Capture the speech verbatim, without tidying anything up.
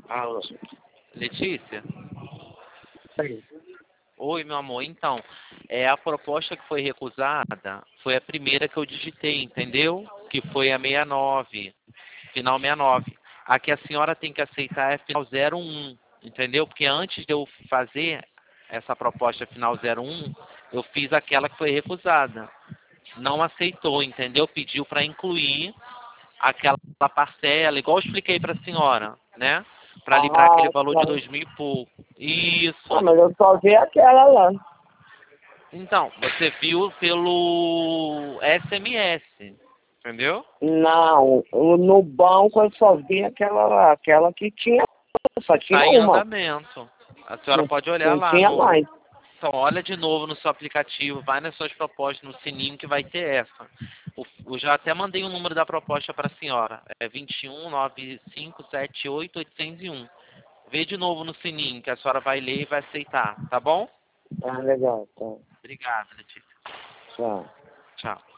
Alô. Letícia? Sim. Oi, meu amor. Então, é, a proposta que foi recusada foi a primeira que eu digitei, entendeu? Que foi a sessenta e nove, final sessenta e nove. A que a senhora tem que aceitar é final zero um, entendeu? Porque antes de eu fazer essa proposta final zero um, eu fiz aquela que foi recusada. Não aceitou, entendeu? Pediu para incluir aquela parcela, igual eu expliquei para a senhora, né? Para liberar aquele Ah, valor de tá. dois mil e pouco. Ah, Isso. mas eu só vi aquela lá. Então, você viu pelo S M S, entendeu? Não, o- no banco eu só vi aquela lá, aquela que tinha, só Está tinha em uma. andamento. A senhora Não, pode olhar não lá tinha no... mais. Então, olha de novo no seu aplicativo, vai nas suas propostas, no sininho que vai ter essa. O- Eu já até mandei o número da proposta para a senhora. É vinte e um, nove cinco sete oito, oitocentos e um. Vê de novo no sininho, que a senhora vai ler e vai aceitar, tá bom? Ah, legal, tá. Obrigado, Letícia. Tchau. Tchau.